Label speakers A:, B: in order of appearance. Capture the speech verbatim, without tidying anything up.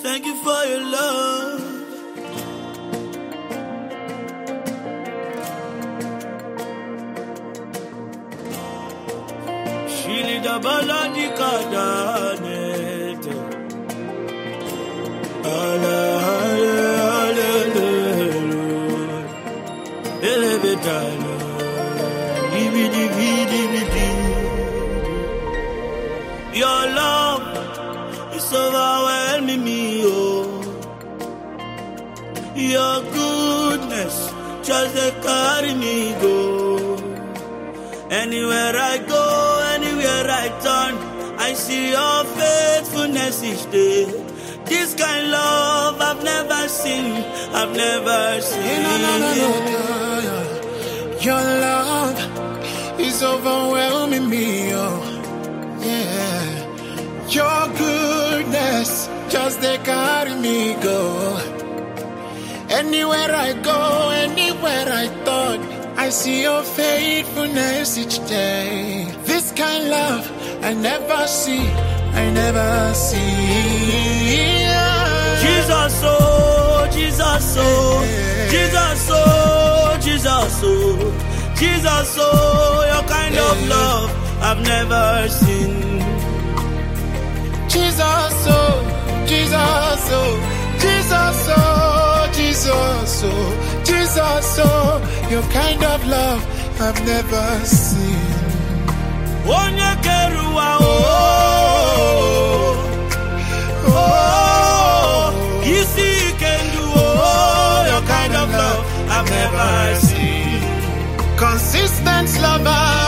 A: Thank you for your love. Shili da baladi kadanete. Ale ale ale ale. Elebetalo. Divi divi divi divi. Your love is overwhelming me, oh. Your goodness just they carry me go. Anywhere I go, anywhere I turn, I see your faithfulness each day. This kind of love I've never seen, I've never seen.
B: No, no, no, no, no. Your love is overwhelming me, oh. Yeah. Your goodness just they carry me go. Anywhere I go, anywhere I turn, I see your faithfulness each day. This kind of love I never see, I never see.
A: Jesus, oh, Jesus, oh, Jesus, oh, Jesus, oh, Jesus, oh, your kind of love I've never seen.
B: Jesus, oh, Jesus, oh, Jesus, oh, Jesus, oh, Jesus, oh, your kind of love I've never seen.
A: Onye keruwa, oh, oh, you see you can do, oh, your kind of love I've never seen.
B: Consistent lover